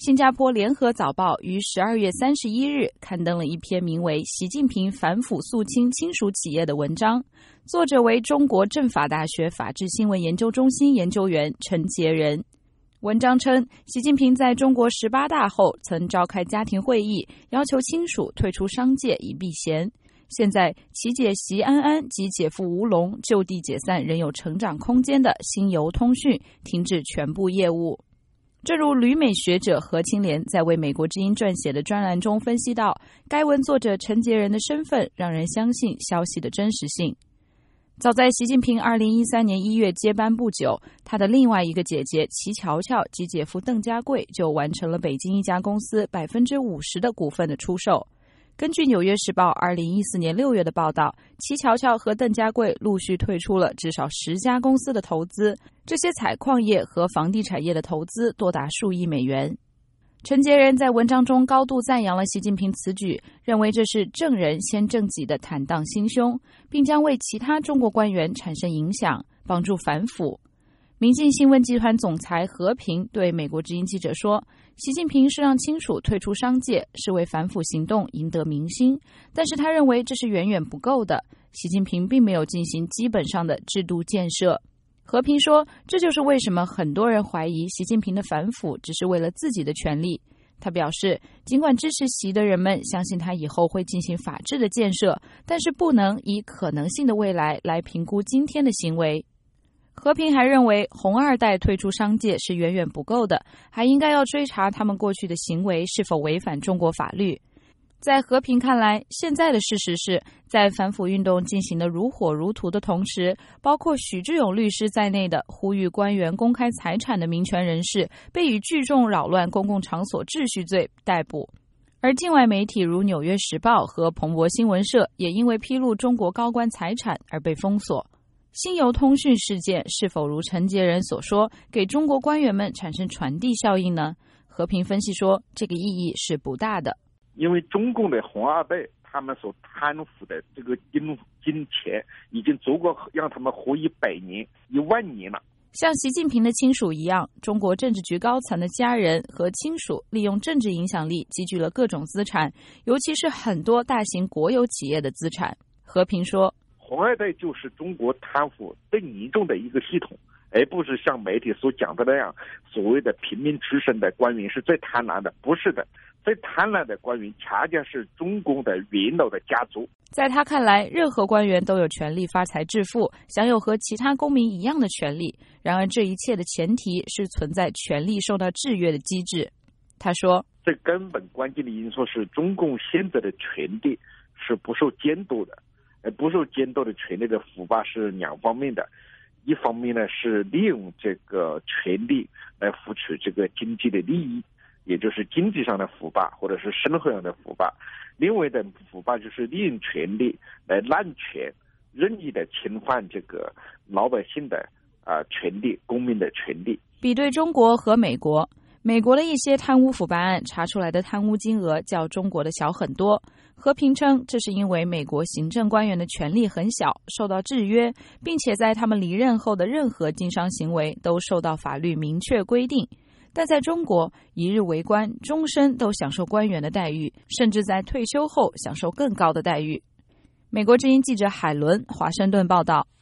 新加坡联合早报于12月31日刊登了一篇名为《习近平反腐肃清亲属企业》的文章，作者为中国政法大学法治新闻研究中心研究员陈杰仁。文章称，习近平在中国18大后曾召开家庭会议，要求亲属退出商界以避嫌。现在，其姐习安安及姐夫吴龙就地解散仍有成长空间的新邮通讯停止全部业务。正如旅美学者何清莲在为美国之音撰写的专栏中分析到，该文作者陈杰仁的身份让人相信消息的真实性。早在习近平2013年1月接班不久，他的另外一个姐姐齐乔乔及姐夫邓家贵就完成了北京一家公司50%的股份的出售。根据《纽约时报》2014年6月的报道，齐乔乔和邓家贵陆续退出了至少10家公司的投资，这些采矿业和房地产业的投资多达数亿美元。陈杰仁在文章中高度赞扬了习近平此举，认为这是正人先正己的坦荡心胸，并将为其他中国官员产生影响，帮助反腐。明镜新闻集团总裁何平对美国之音记者说，习近平是让亲属退出商界，是为反腐行动赢得民心，但是他认为这是远远不够的，习近平并没有进行基本上的制度建设。和平说，这就是为什么很多人怀疑习近平的反腐只是为了自己的权利。他表示，尽管支持习的人们相信他以后会进行法治的建设，但是不能以可能性的未来来评估今天的行为。和平还认为，红二代退出商界是远远不够的，还应该要追查他们过去的行为是否违反中国法律。在和平看来，现在的事实是，在反腐运动进行得如火如荼的同时，包括许志永律师在内的呼吁官员公开财产的民权人士被以聚众扰乱公共场所秩序罪逮捕。而境外媒体如《纽约时报》和彭博新闻社也因为披露中国高官财产而被封锁。新邮通讯事件是否如陈杰仁所说，给中国官员们产生传递效应呢？和平分析说，这个意义是不大的。 因为中共的红二代他们所贪腐的这个金钱已经足够让他们活100年、10000年了。 像习近平的亲属一样，中国政治局高层的家人和亲属利用政治影响力积聚了各种资产，尤其是很多大型国有企业的资产。和平说， 红二代就是中国贪腐最严重的一个系统，而不是像媒体所讲的那样，所谓的平民出身的官员是最贪婪的，不是的。最贪婪的官员恰恰是中共的元老的家族。 在他看来，任何官员都有权利发财致富，享有和其他公民一样的权利。然而这一切的前提是存在权力受到制约的机制。他说， 最根本关键的因素是中共现在的权力是不受监督的，而不受监督的权力的腐败是两方面的。一方面呢，是利用这个权力来获取这个经济的利益，也就是经济上的腐败或者是生活上的腐败。另外的腐败就是利用权力来滥权，任意的侵犯这个老百姓的权利、公民的权利。 比对中国和美国，美国的一些贪污腐败案查出来的贪污金额较中国的小很多。和平称，这是因为美国行政官员的权力很小，受到制约，并且在他们离任后的任何经商行为都受到法律明确规定。但在中国，一日为官，终身都享受官员的待遇，甚至在退休后享受更高的待遇。美国之音记者海伦华盛顿报道。